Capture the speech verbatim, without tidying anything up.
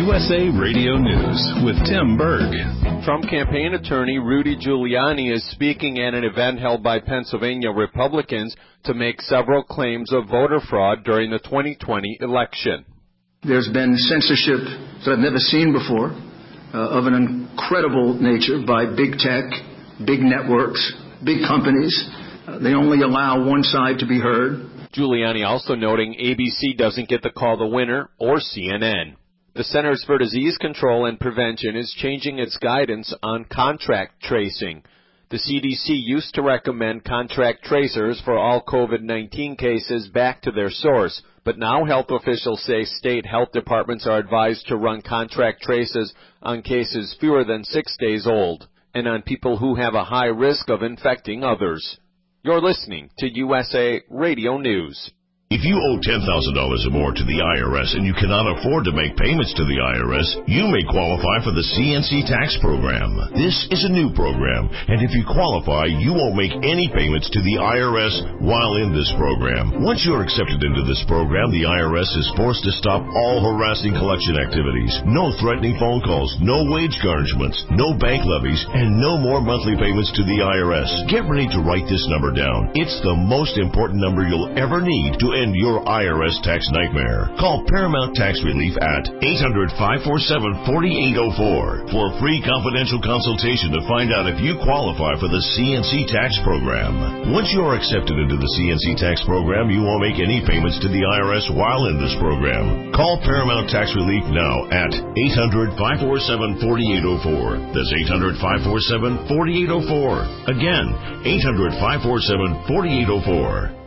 U S A Radio News with Tim Berg. Trump campaign attorney Rudy Giuliani is speaking at an event held by Pennsylvania Republicans to make several claims of voter fraud during the twenty twenty election. There's been censorship that I've never seen before uh, of an incredible nature by big tech, big networks, big companies. Uh, they only allow one side to be heard. Giuliani also noting A B C doesn't get to call the winner or C N N. The Centers for Disease Control and Prevention is changing its guidance on contact tracing. The C D C used to recommend contact tracers for all COVID nineteen cases back to their source, but now health officials say state health departments are advised to run contact traces on cases fewer than six days old and on people who have a high risk of infecting others. You're listening to U S A Radio News. If you owe ten thousand dollars or more to the I R S and you cannot afford to make payments to the I R S, you may qualify for the C N C tax program. This is a new program, and if you qualify, you won't make any payments to the I R S while in this program. Once you're accepted into this program, the I R S is forced to stop all harassing collection activities. No threatening phone calls, no wage garnishments, no bank levies, and no more monthly payments to the I R S. Get ready to write this number down. It's the most important number you'll ever need to end your I R S tax nightmare. Call Paramount Tax Relief at eight hundred, five four seven, four eight zero four for a free confidential consultation to find out if you qualify for the C N C tax program. Once you are accepted into the C N C tax program, you won't make any payments to the I R S while in this program. Call Paramount Tax Relief now at eight hundred, five four seven, four eight zero four. That's eight hundred, five four seven, four eight zero four. Again, eight hundred, five four seven, four eight zero four.